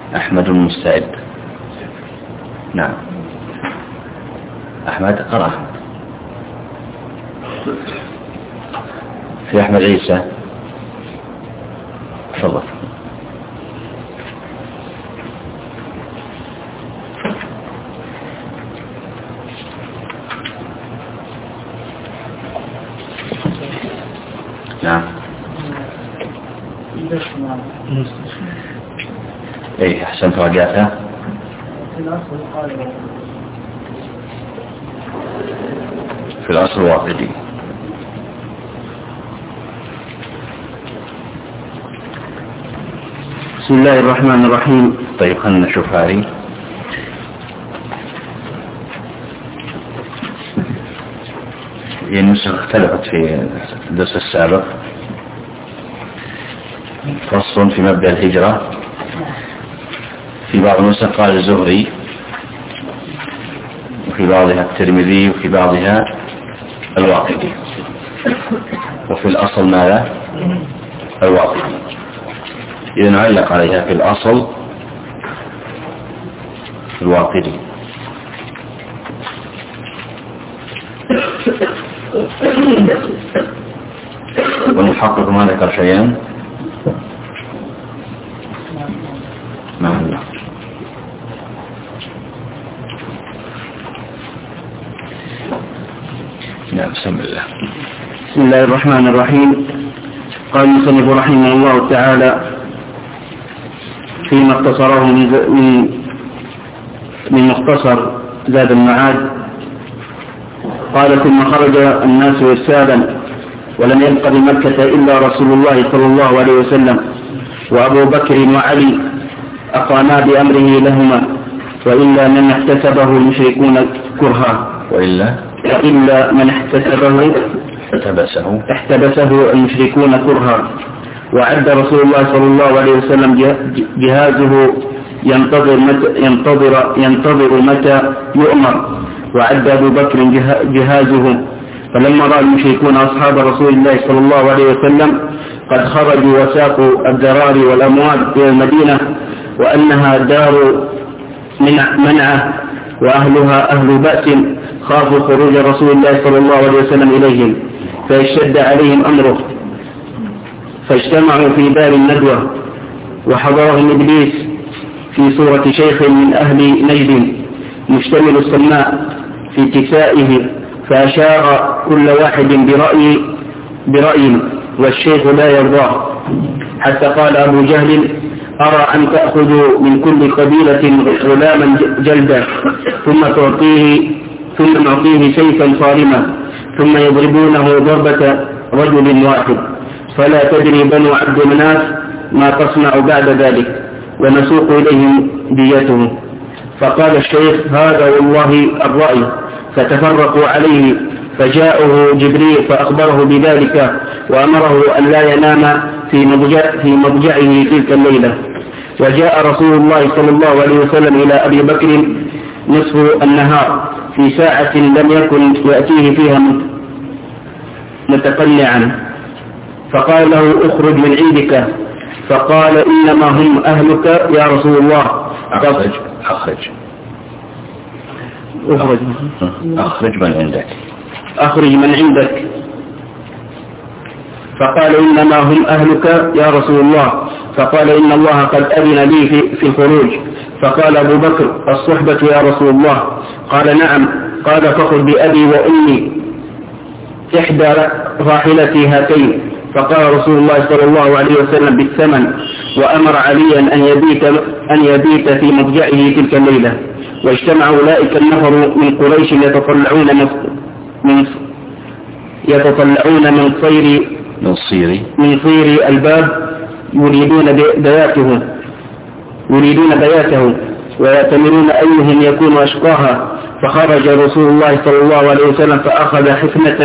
أحمد مستعد. نعم أحمد قرأ. في أحمد عيسى تفضل. نعم ايه احسنت رجعتها. في الأصل واقدي. بسم الله الرحمن الرحيم. طيب خلنا نشوف هذه. النسخ اختلفت في الدرس السابق. فصل في مبدأ الهجرة. في بعض النسخ قال الزهري، وفي بعضها الترمذي، وفي بعضها الواقدي، وفي الأصل ماذا؟ الواقدي. إذا نعلق عليها في الأصل الواقدي. والمحقق ما ذكر شيئا. نعم بسم الله. بسم الله الرحمن الرحيم. قال المصنف رحمه الله تعالى فيما اختصره من مختصر زاد المعاد، قال ثم خرج الناس إرسالا ولم يبق بمكة إلا رسول الله صلى الله عليه وسلم وأبو بكر وعلي أقاما بأمره لهما، وإلا من احتسبه المشركون كرها، وإلا من احتبسه المشركون كرها. وعد رسول الله صلى الله عليه وسلم جهازه ينتظر متى يؤمر، وعد أبو بكر جهازه. فلما رأى المشركون أصحاب رسول الله صلى الله عليه وسلم قد خرجوا وساقوا الذراري والأموال إلى المدينة، وأنها دار منعة وأهلها أهل بأس، خافوا خروج رسول الله صلى الله عليه وسلم إليهم فيشتد عليهم أمره، فاجتمعوا في دار الندوة، وحضرهم إبليس في صورة شيخ من أهل نجد مشتمل السماء في كسائه، فأشار كل واحد برأي والشيخ لا يرضاه، حتى قال أبو جهل أرى أن تأخذوا من كل قبيلة غلاما جلدا ثم نعطيه سيفا صارما ثم يضربونه ضربة رجل واحد، فلا تدري بنو عبد مناف ما تصنع بعد ذلك، ونسوق إليهم ديته. فقال الشيخ هذا والله الرأي، فتفرقوا عليه، فجاءه جبريل فأخبره بذلك وأمره أن لا ينام في مضجعه تلك الليلة. وجاء رسول الله صلى الله عليه وسلم إلى أبي بكر نصف النهار في ساعة لم يكن يأتيه فيها متقنعا، فقال له اخرج من عندك، فقال إنما هم أهلك يا رسول الله. أخرج من عندك. فقال إنما هم أهلك يا رسول الله. فقال إن الله قد أذن لي في الخروج. فقال أبو بكر الصحبة يا رسول الله. قال نعم. قال فخذ بأبي وأمي إحدى راحلتي هاتين. فقال رسول الله صلى الله عليه وسلم بالثمن، وأمر عليا أن يبيت في مضجعه تلك الليلة. واجتمع أولئك النفر من قريش يتطلعون من صير الباب يريدون بياته ويأتمرون أيهم يكون أشقاها. فخرج رسول الله صلى الله عليه وسلم فأخذ حفنة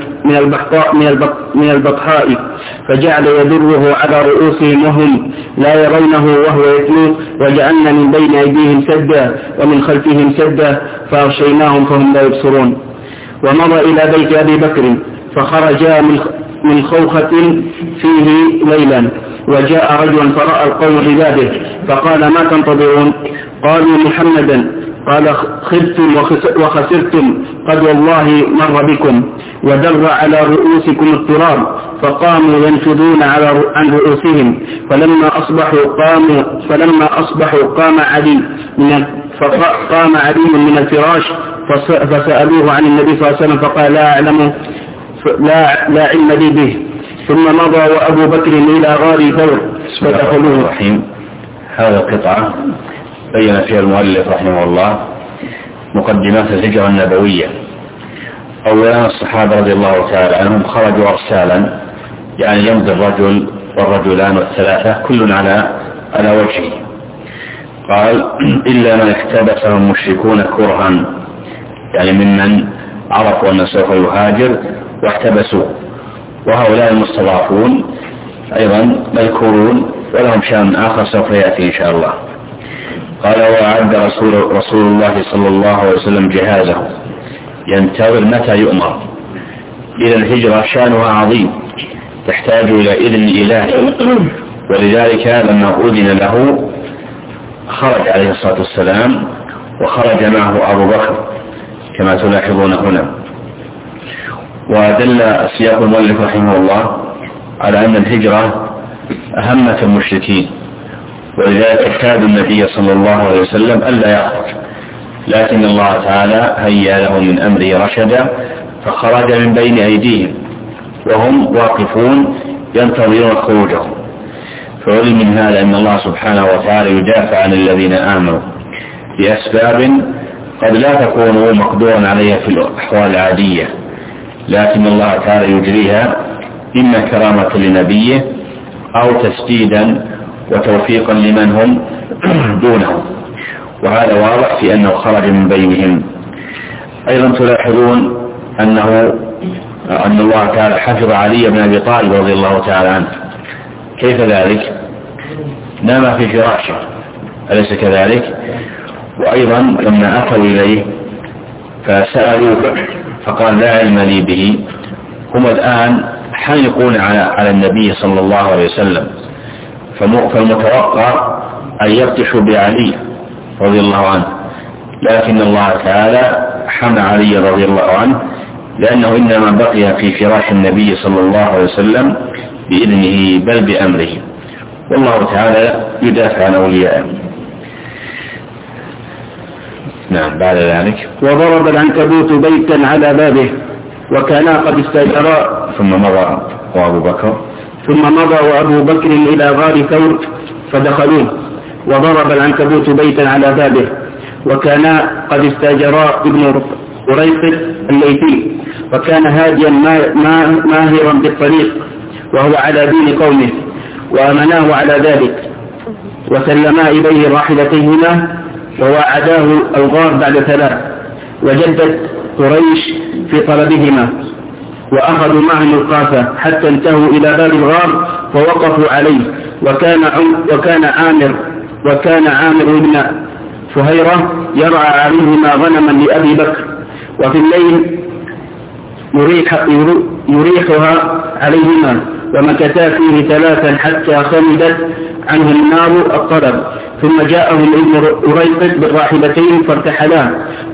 من البطحاء فجعل يدره على رؤوسهم وهم لا يرونه وهو يتلو، وجعلنا من بين أيديهم سدا ومن خلفهم سدا فأغشيناهم فهم لا يبصرون. ومضى إلى بيت أبي بكر فخرجا من خوخة فيه ليلا، وجاء رجل فرأى القوم ببابه فقال ما تنتظرون؟ قالوا محمدا. قال خذتم وخسرتم قد والله مر بكم ودر على رؤوسكم التراب فقاموا ينفذون عن رؤوسهم فلما أصبحوا قام علي من الفراش فسألوه عن النبي صلى الله عليه وسلم فقال لا علم لي به. ثم مضى وأبو بكر إلى غار ثور فدخلوه. هذا القطعة بين فيها المؤلف رحمه الله مقدمات الهجرة النبوية. أولا الصحابة رضي الله تعالى عنهم خرجوا أرسالا، يعني يمضي الرجل والرجلان والثلاثة كل على وجهه. قال إلا من احتبسهم المشركون كرها، يعني ممن عرفوا أن سوف يهاجر واحتبسوا، وهؤلاء المستضعفون أيضا مذكورون ولهم شأن آخر سوف يأتي إن شاء الله. قال وأعد رسول الله صلى الله عليه وسلم جهازه ينتظر متى يؤمر. إذا الهجرة شأنها عظيم تحتاج إلى إذن إلهي، ولذلك لما أذن له خرج عليه الصلاة والسلام وخرج معه أبو بكر كما تلاحظون هنا. ودل سياق المؤلف رحمه الله على أن الهجرة أهمة المشركين، ولذلك اجتهد النبي صلى الله عليه وسلم ألا يخرج، لكن الله تعالى هيأ له من أمره رشدا فخرج من بين أيديهم وهم واقفون ينتظرون خروجهم. فعلم من هذا أن الله سبحانه وتعالى يدافع عن الذين آمنوا بأسباب قد لا تكون مقدورا عليها في الأحوال العادية، لكن الله تعالى يجريها إما كرامة لنبيه أو تسديدا وتوفيقا لمن هم دونهم، وهذا واضح في أنه خرج من بينهم. أيضا تلاحظون أن الله تعالى حفظ علي بن أبي طالب رضي الله تعالى عنه. كيف ذلك؟ نام في فراشه، أليس كذلك؟ وأيضا لما أتوا إليه فسألوه فقال لا علم لي به. هم الآن حانقون على النبي صلى الله عليه وسلم، فالمتوقع أن يفتشوا بعلي رضي الله عنه، لكن الله تعالى حمى علي رضي الله عنه لأنه إنما بقي في فراش النبي صلى الله عليه وسلم بإذنه بل بأمره، والله تعالى يدافع عن أوليائه. نعم. بعد ذلك وضرب العنكبوت بيتا على بابه وكانا قد استأجرا. ثم مضى وأبو بكر إلى غار ثور فدخلوه. وضرب العنكبوت بيتا على بابه وكانا قد استأجرا ابن قريقط الليثي، وكان هاديا ماهرا بالطريق وهو على دين قومه، وأمناه على ذلك وسلما إليه راحلتيهما ووعداه الغار بعد 3. وجدت قريش في طلبهما وأخذوا معهم القافة حتى انتهوا إلى باب الغار فوقفوا عليه. وكان عامر بن فهيرة يرعى عليهما غنما لأبي بكر، وفي الليل يريحها عليهما، ومكثا فيه 3 حتى خمدت عنهم النار الطلب. ثم جاءهم ابن قريقط بالراحلتين فارتحلا،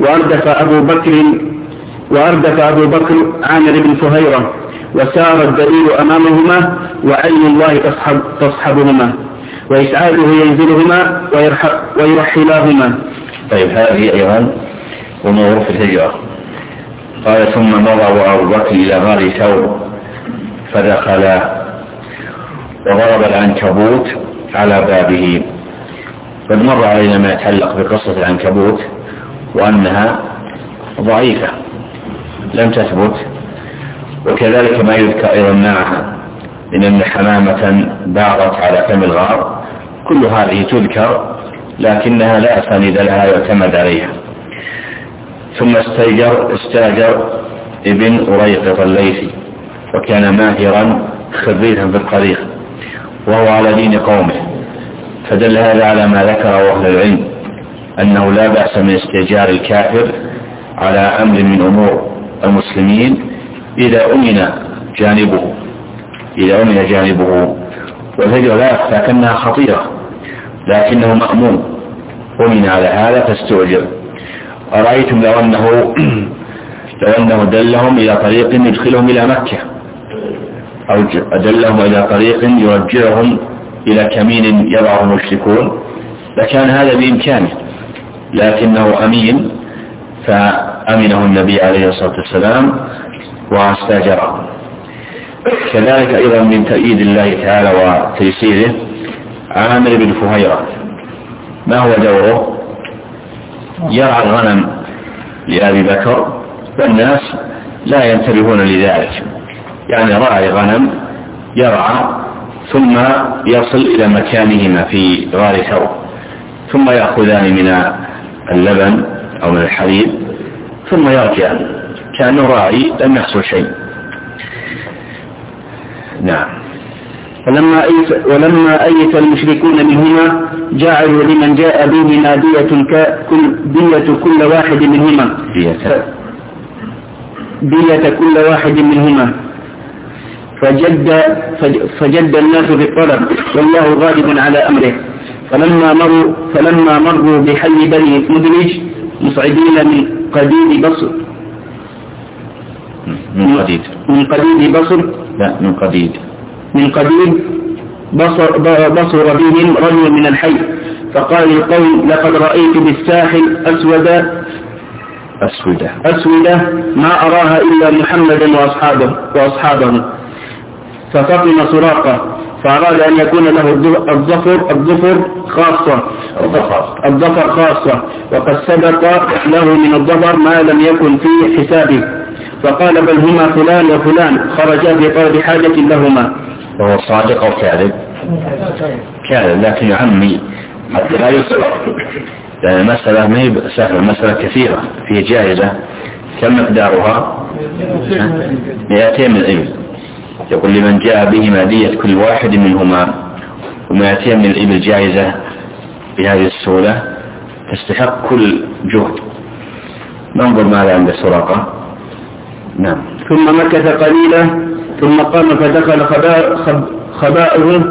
وأردف أبو بكر عامر بن فهيرة، وسار الدليل أمامهما وعين الله تصحبهما، وإسعاده ينزلهما ويرحلاهما. طيب، هذه أيضا أمور في الهجرة. قال ثم مضى أبو بكر إلى غار ثور فدخلا وضرب العنكبوت على بابه. قد مر علينا ما يتعلق بقصة العنكبوت وأنها ضعيفة لم تثبت، وكذلك ما يذكر أيضا معها من أن حمامة باغت على فم الغار. كل هذه تذكر لكنها لا أسانيد لها يعتمد عليها. ثم استاجر ابن قريقط الليثي، وكان ماهرا خبيرا في الطريق وهو على دين قومه، فدل هذا على ما ذكره أهل العلم أنه لا بأس من استئجار الكافر على أمر من أمور المسلمين إذا أمن جانبه. والهجرة لا يخفى كأنها خطيرة، لكنه مأمون ومن على هذا فاستعجب. أرأيتم لو أنه دلهم إلى طريق يدخلهم إلى مكة، أو دلهم إلى طريق يرجعهم إلى كمين يضعه المشركون، لكان هذا بإمكانه، لكنه أمين فأمنه النبي عليه الصلاة والسلام واستأجره. كذلك أيضا من تأييد الله تعالى وتيسيره عامر بن فهيرة، ما هو دوره؟ يرعى الغنم لأبي بكر والناس لا ينتبهون لذلك، يعني راعي غنم يرعى ثم يصل إلى مكانهما في غار ثور، ثم يأخذان من اللبن أو من الحليب ثم يرجع كأنه راعي لم يحصل شيء. نعم. ولما أيس المشركون منهما جعلوا لمن جاء بهما دية كل واحد منهما دية كل واحد منهما فجد الناس بالطلب والله غالب على أمره. فلما مروا بحي بني مدلج مصعدين من قديد بصر بهم رجل من الحي، فقال القوم لقد رأيت بالساحل أسودة ما أراها إلا محمدا وأصحابه. ففطن سراقة فأراد أن يكون له الظفر خاصة وقد سبق له من الظفر ما لم يكن في حسابه، فقال بل هما فلان وفلان خرجا في طلب حاجة لهما. وهو صادق أو كاذب، لكن يعمي حتى لا يصبر، لأن المسألة ما هي سهلة، المسألة كثيرة، فيه جائزة كم مقدارها؟ 200 من الإبل. يقول لمن جاء بهما دية كل واحد منهما، و200 من الإبل جائزة بهذه السهولة تستحق كل جهد. ننظر ماذا عند سراقة. نعم. ثم مكث قليلا ثم قام فدخل خباءه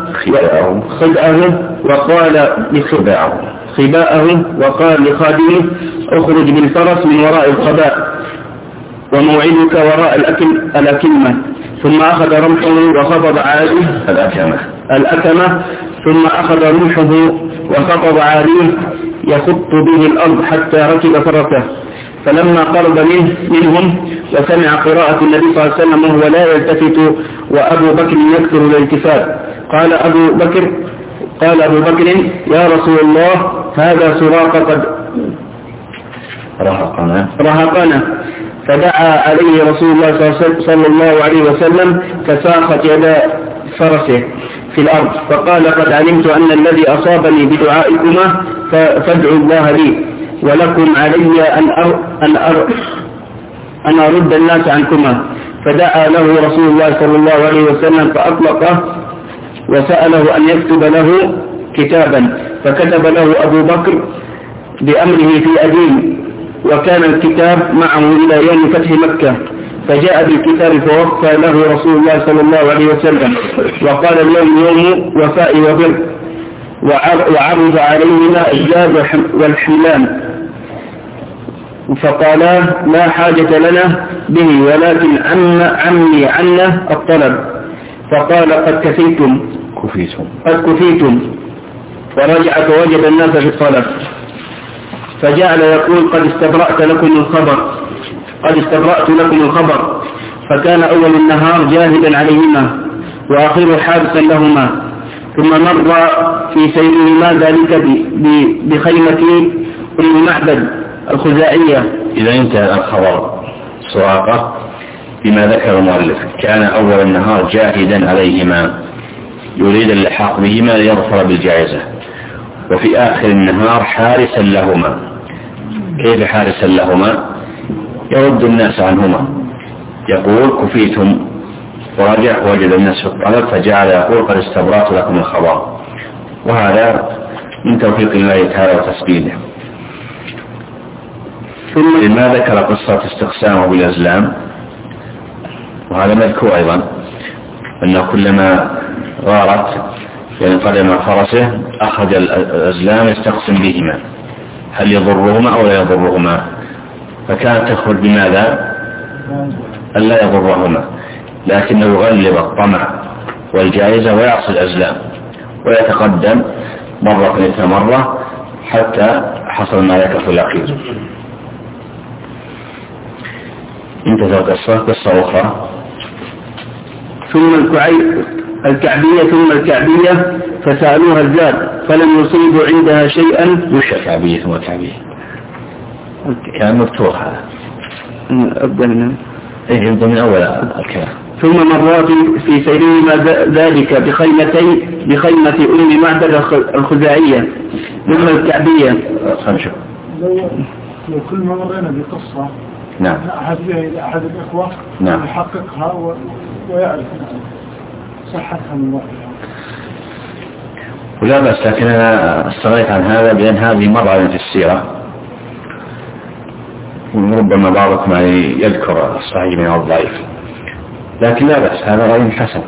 وقال لخادمه اخرج بالفرس من وراء الخباء وموعدك وراء الأكمة. ثم أخذ رمحه وخفض عاليه الأكمة ثم أخذ رمحه وخفض عاليه يخط به الأرض حتى ركب فرسه. فلما قرب منهم وسمع قراءة النبي صلى الله عليه وسلم وهو لا يلتفت وأبو بكر يكثر الالتفات، قال أبو بكر يا رسول الله هذا سراقة قد رهقنا. فدعا عليه رسول الله صلى الله عليه وسلم فساقت يدا فرسه في الأرض، فقال قد علمت أن الذي أصابني بدعائكما فادعوا الله لي ولكم علي أن أرد الناس عنكما. فدعا له رسول الله صلى الله عليه وسلم فأطلقه وسأله أن يكتب له كتابا، فكتب له أبو بكر بأمره في أدين، وكان الكتاب معه إلى يوم فتح مكة. فجاء بالكتاب فوفى له رسول الله صلى الله عليه وسلم وقال اليوم يوم وفاء وبر، وعرض علينا الجاب والحملان، فقالا لا حاجة لنا به ولكن عمي عنا الطلب. فقال قد كفيتم ورجع فوجد الناس في الطلب، فجعل يقول قد استبرأت لكم الخبر. فكان أول النهار جاهدا عليهما وآخره حابسا لهما. ثم مر في سيرهما ذلك بخيمة أم معبد الخزاعية. إذا انتهى الخبر سراقة بما ذكر المؤلف، كان أول النهار جاهدا عليهما يريد اللحاق بهما ليظفر بالجائزة، وفي آخر النهار حارسا لهما. كيف حارسا لهما؟ يرد الناس عنهما، يقول كفيتم، ورجع وجد الناس في الطلب فجعل يقول قد استبرأت لكم الخبر. وهذا من توفيق الله تعالى وتسديده. لما ذكر قصة استقسامه بالأزلام، وهذا مذكور أيضا أنه كلما غارت يعني قدم فرسه أخرج الأزلام يستقسم بهما هل يضرهما أو لا يضرهما، فكانت تخرج بماذا؟ ألا يضرهما، لكنه يغلب الطمع والجائزة ويعصي الأزلام ويتقدم مرة مثل مرة حتى حصل ما ذكر في الأخير. انتهت قصة أخرى. ثم الكعبية ثم الكعبية فسألوها الزاد فلم يصيبوا عندها شيئا. وش الكعبية ثم الكعبية؟ كان مفتوح هذا. أبدأ يبدأ من أول الكلام. ثم مرات في سيرهما ذلك بخيمة أم معبد الخزاعية ثم الكعبية. خمسة. لو كل ما مرينا بقصة نعم أحد بها إلى أحد الإخوة نعم يحققها ويعرف صحتها من الله. ولا بس، لكن أنا استغنيت عن هذا بأن هذه مرة في السيرة، وربما بعضكم يذكر الصحيح من الضعيف، لكن لا بس هذا رأي حسن.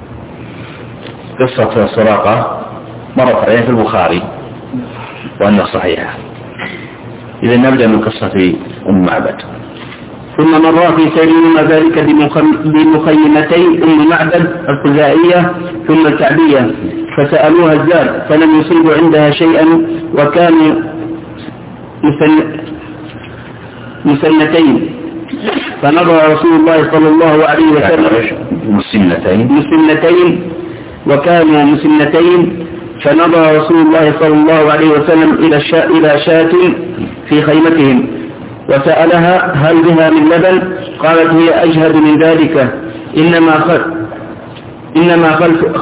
قصة سراقة مرت عليها في البخاري وأنها صحيحة. إذا نبدأ من قصة أم معبد. ثم مر في سيرهما ذلك بمخيمتي أم معبد الخزاعية ثم الكعبية فسألوها الزاد فلم يصيبوا عندها شيئا وكانوا مسنتين فنظر رسول الله صلى الله عليه وسلم مسنتين وكانوا مسنتين فنظر رسول الله صلى الله عليه وسلم إلى شاة في خيمتهم وسألها هل بها من لبن؟ قالت هي أجهد من ذلك إنما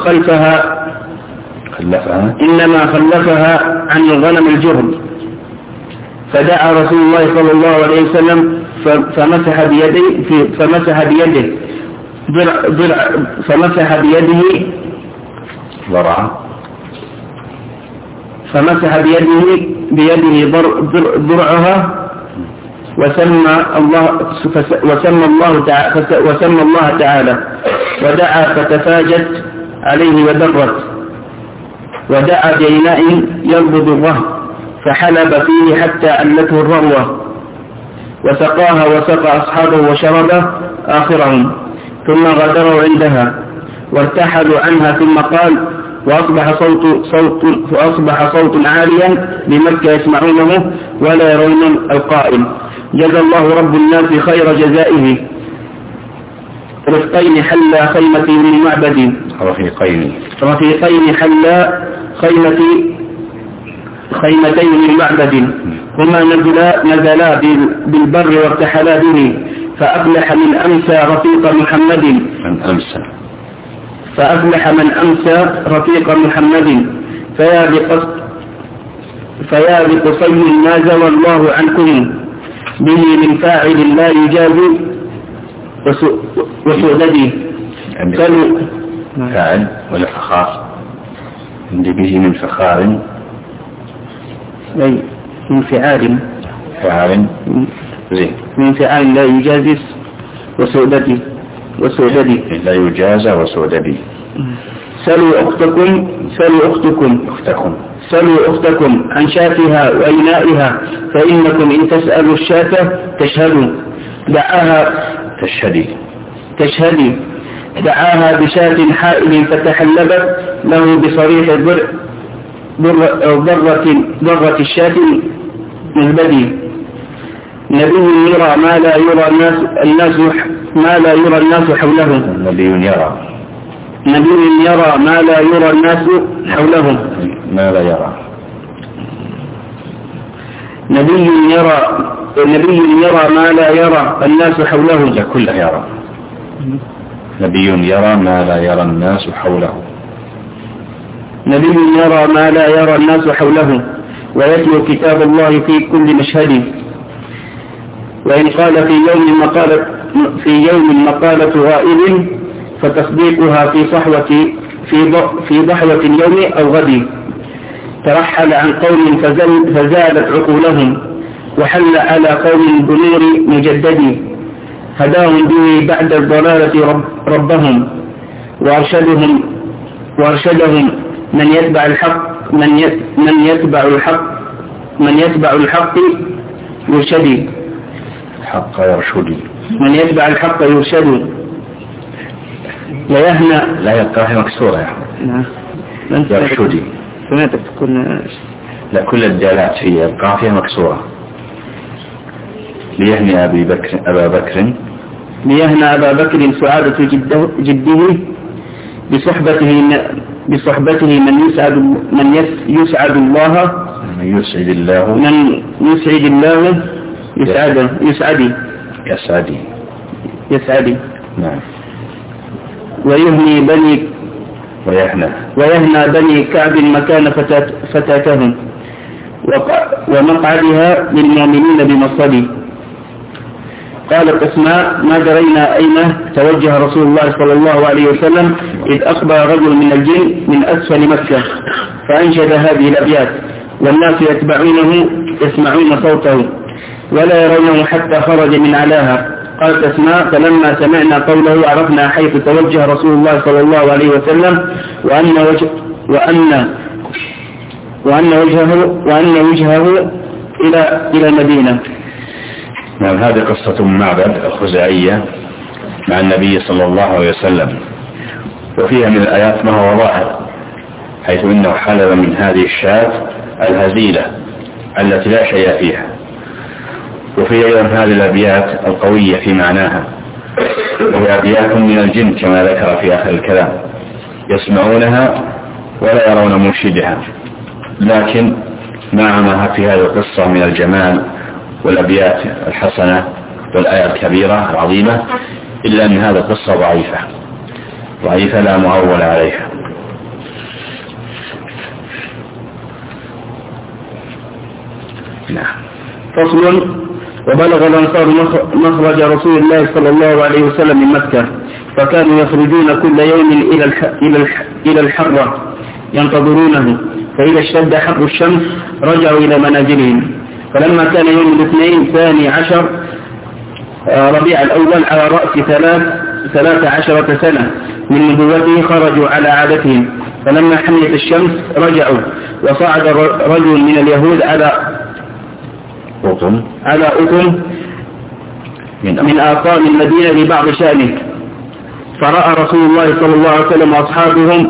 خلفها عن الغنم الجرد. فدعا رسول الله صلى الله عليه وسلم فمسح بيده ضرعها وسمى الله تعالى ودعا فتفاجت عليه ودرت ودعا بإناء ينبض الرهب فحلب فيه حتى ألته الرغوة وسقاها وسقى أصحابه وشرب آخرهم ثم غادروا عندها وارتحلوا عنها ثم قال وأصبح صوت عاليا بمكة يسمعونه ولا يرون القائل جزى الله رب الناس خير جزائه رفقين حلا خيمة من معبد رفيقين حلا خيمتين من معبد هما نزلا بالبر وارتحلا به فأفلح من أمسى رفيق محمد فيا بقصي ما زوى الله عنكم به من فاعل لا يجاز وسؤدده. فاعل ولا فخار؟ عندي به من فخار أي من فعال زين من فعال لا يجازس وسؤددي لا يجازى وسؤددي. سلوا أختكم عن شاتها وإنائها فإنكم إن تسألوا الشاة تشهدوا تشهدي دعاها بشاة حائل فتحلبت له بصريح ضرة الشاة مزبدي. نبي يرى ما لا يرى الناس حوله نبي يرى ما لا يرى الناس حوله نبي يرى ما لا يرى الناس حوله كله يرى. نبي يرى ما لا يرى الناس حوله ويتلو كتاب الله في كل مشهد. وإن قال في يوم مقالة غائب فتصديقها في ضحوة اليوم أو غد. ترحل عن قوم فزالت عقولهم وحل على قوم بنور مجدد. هداهم به بعد الضلالة ربهم وأرشدهم من يتبع الحق يرشدي. حق يرشدي. من يتبع الحق يرشدي. ليهنى. لا يبقى مكسورة يا أحمد. يرشدي. سمعتك تكون. لا كل الدالات فيها يبقى فيها مكسورة. ليهني أبا بكر. ليهنى أبا بكر سعادة جده بصحبته من يسعد الله. من يسعد الله يسعدي. نعم. ويهنى بني كعب مكان فتاتهم ومقعدها للمؤمنين بمصدي. قالت أسماء: ما درينا أين توجه رسول الله صلى الله عليه وسلم إذ أقبل رجل من الجن من أسفل مكة فأنشد هذه الأبيات والناس يسمعون صوته ولا يرونه حتى خرج من علاها. قالت أسماء: فلما سمعنا قوله عرفنا حيث توجه رسول الله صلى الله عليه وسلم وأن وجهه إلى المدينة. نعم. هذه قصة معبد الخزاعية مع النبي صلى الله عليه وسلم، وفيها من الآيات ما هو ظاهر، حيث إنه حلب من هذه الشاة الهزيلة التي لا شيء فيها. وفي أيضا هذه الأبيات القوية في معناها، وهي أبيات من الجن كما ذكر في آخر الكلام، يسمعونها ولا يرون مرشدها، لكن مع ما في هذه القصة من الجمال والأبيات الحسنة والآية الكبيرة العظيمة، إلا أن هذه القصة ضعيفة لا معول عليها. نعم. فصل. وبلغ الأنصار مخرج رسول الله صلى الله عليه وسلم من مكة، فكانوا يخرجون كل يوم إلى الحرة ينتظرونه، فإذا اشتد حر الشمس رجعوا إلى منازلهم. فلما كان يوم الاثنين 12 ربيع الأول على رأس 13 سنة من نبوته خرجوا على عادتهم، فلما حميت الشمس رجعوا، وصعد رجل من اليهود على أطم من آطام المدينة لبعض شأنه، فرأى رسول الله صلى الله عليه وسلم وأصحابهم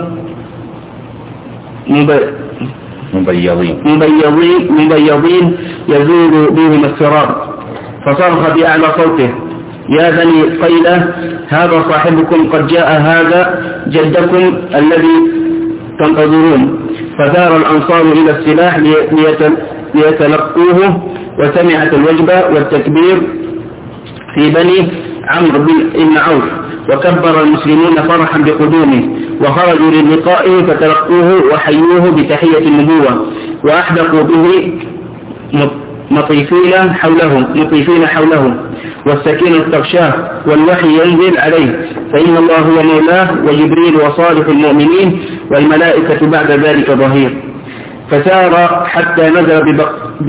مبيضين يزول بهم السراب، فصرخ بأعلى صوته: يا بني قيلة، هذا صاحبكم قد جاء، هذا جدكم الذي تنتظرون. فثار الأنصار إلى السلاح ليتلقوه، وسمعت الوجبة والتكبير في بني عمرو بن عوف، وكبر المسلمون فرحا بقدومه، وخرجوا للقائه فتلقوه وحيوه بتحية النبوة، وأحدقوا به مطيفين حوله، والسكينة تغشاه، والوحي ينزل عليه، فإن الله هو مولاه، وجبريل وصالح المؤمنين، والملائكة بعد ذلك ظهير. فسار حتى نزل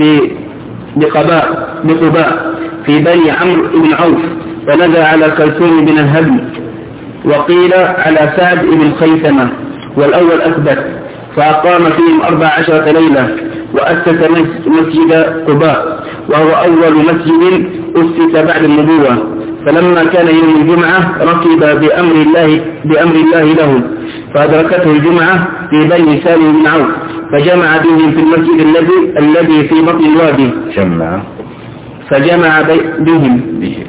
بقباء في بني عمرو بن عوف، فنزل على كلثوم بن الهدم، وقيل على سعد بن خيثمة، والأول أثبت، فأقام فيهم 14 ليلة، وأسس مسجد قباء، وهو أول مسجد أسس بعد النبوة. فلما كان يوم الجمعة ركب بأمر الله له، فأدركته الجمعة في بني سالم بن عوف، فجمع بهم في المسجد الذي في بطن الوادي. فجمع بهم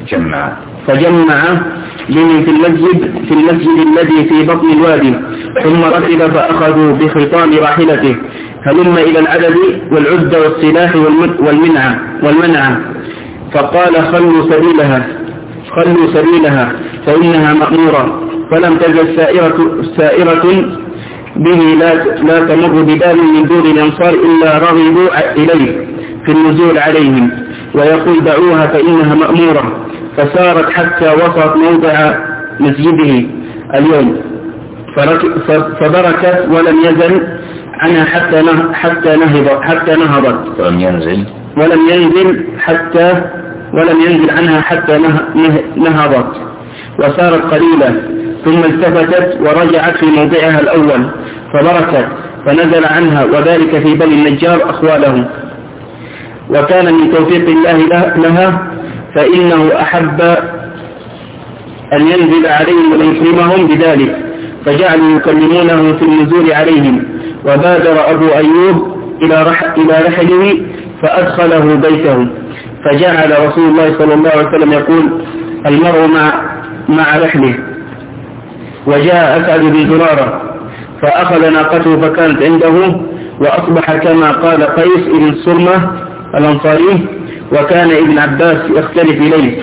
في المسجد الذي في بطن الوادي، ثم ركب فأخذوا بخطام راحلته: هلم إلى العدد والعدة والسلاح والمنعة. فقال: خلوا سبيلها فإنها مأمورة. فلم تزل سائرة به لا تمر ببال من دور الأنصار إلا رغبوا إليه في النزول عليهم، ويقول: دعوها فإنها مأمورة. فسارت حتى وصلت موضع مسجده اليوم، فبركت ولم يزل عنها حتى نهضت، ولم ينزل عنها حتى نهضت، وسارت قليلا، ثم التفتت ورجعت في موضعها الأول، فبركت فنزل عنها، وذلك في بني النجار أخوالهم. وكان من توفيق الله لها فإنه أحب أن ينزل عليهم ويكرمهم بذلك، فجعلوا يكلمونه في النزول عليهم. وبادر أبو أيوب إلى رحله فأدخله بيته، فجعل رسول الله صلى الله عليه وسلم يقول: المرء مع رحله. وجاء أسعد بن زرارة فأخذ ناقته فكانت عنده، وأصبح كما قال قيس بن الصرمة الأنصاري. وكان ابن عباس يختلف إليه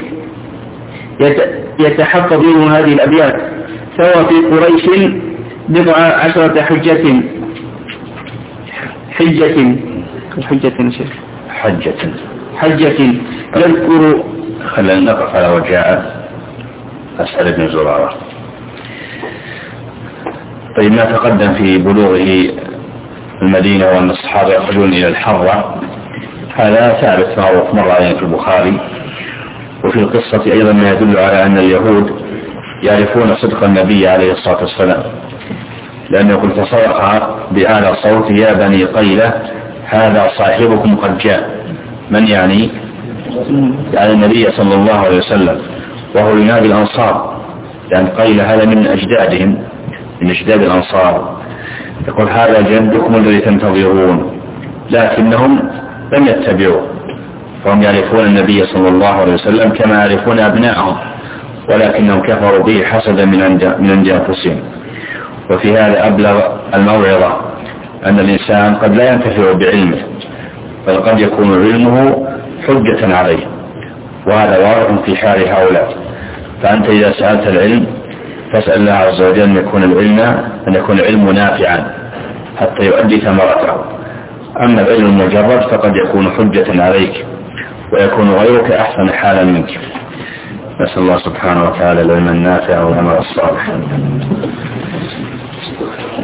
يتحفظ منه هذه الأبيات: سوى في قريش 19 حجة يذكر. خلينا نقف على وجاء أسعد بن زرارة. طيب، ما تقدم في بلوغه المدينة وأن الصحابة يخرجون إلى الحرة هذا ثابت معروف مر علينا في البخاري. وفي القصة أيضا ما يدل على أن اليهود يعرفون صدق النبي عليه الصلاة والسلام، لأنه يقول: فصرخ بأعلى صوت: يا بني قيلة هذا صاحبكم قد جاء. من يعني النبي صلى الله عليه وسلم، وهو ينادي الأنصار، لأن قيلة هذا من أجدادهم، من أجداد الأنصار. يقول: هذا جدكم الذي تنتظرون. لكنهم لم يتبعوا، فهم يعرفون النبي صلى الله عليه وسلم كما يعرفون أبنائهم، ولكنهم كفروا به حسدا من عند أنفسهم. وفي هذا أبلغ الموعظة أن الإنسان قد لا ينتفع بعلمه، بل قد يكون علمه حجة عليه، وهذا واضح في حال هؤلاء. فأنت إذا سألت العلم فاسأل الله عز وجل أن يكون العلم نافعا حتى يؤدي ثمرته. أما العلم المجرد فقد يكون حجة عليك، ويكون غيرك أحسن حالا منك. نسأل الله سبحانه وتعالى العلم النافع والعمل الصالح.